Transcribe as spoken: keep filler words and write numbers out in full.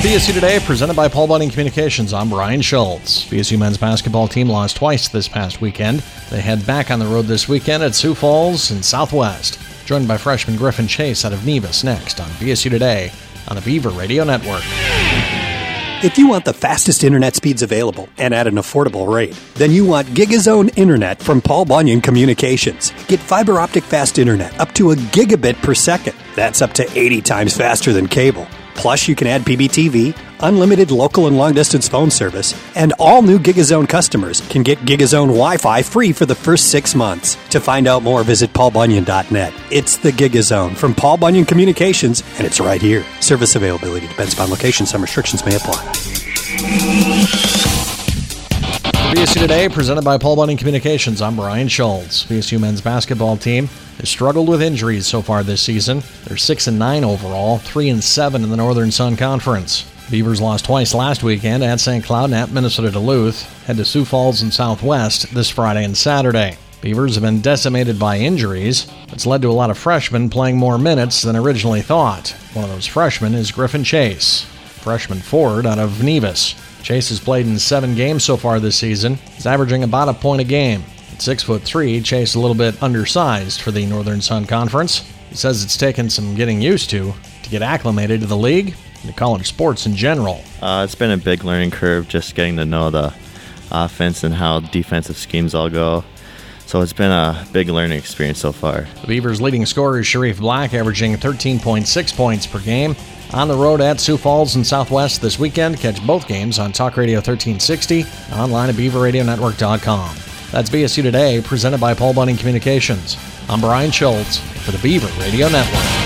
B S U Today, presented by Paul Bunyan Communications. I'm Brian Schultz. B S U men's basketball team lost twice this past weekend. They head back on the road this weekend at Sioux Falls in Southwest. Joined by freshman Griffin Chase out of Nevis next on B S U Today on the Beaver Radio Network. If you want the fastest internet speeds available and at an affordable rate, then you want GigaZone Internet from Paul Bunyan Communications. Get fiber optic fast internet up to a gigabit per second. That's up to eighty times faster than cable. Plus, you can add P B T V, unlimited local and long-distance phone service, and all new GigaZone customers can get GigaZone Wi-Fi free for the first six months. To find out more, visit paul bunyan dot net. It's the GigaZone from Paul Bunyan Communications, and it's right here. Service availability depends upon location. Some restrictions may apply. B S U Today, presented by Paul Bunyan Communications. I'm Brian Schultz. B S U men's basketball team has struggled with injuries so far this season. They're six and nine overall, three and seven in the Northern Sun Conference. Beavers lost twice last weekend at Saint Cloud and at Minnesota Duluth. Head to Sioux Falls and Southwest this Friday and Saturday. Beavers have been decimated by injuries. It's led to a lot of freshmen playing more minutes than originally thought. One of those freshmen is Griffin Chase, freshman forward out of Nevis. Chase has played in seven games so far this season. He's averaging about a point a game. At six foot three, Chase is a little bit undersized for the Northern Sun Conference. He says it's taken some getting used to to get acclimated to the league and to college sports in general. Uh, it's been a big learning curve just getting to know the offense and how defensive schemes all go. So it's been a big learning experience so far. The Beavers' leading scorer is Sharif Black, averaging thirteen point six points per game. On the road at Sioux Falls and Southwest this weekend. Catch both games on Talk Radio thirteen sixty, online at beaver radio network dot com. That's B S U Today, presented by Paul Bunyan Communications. I'm Brian Schultz for the Beaver Radio Network.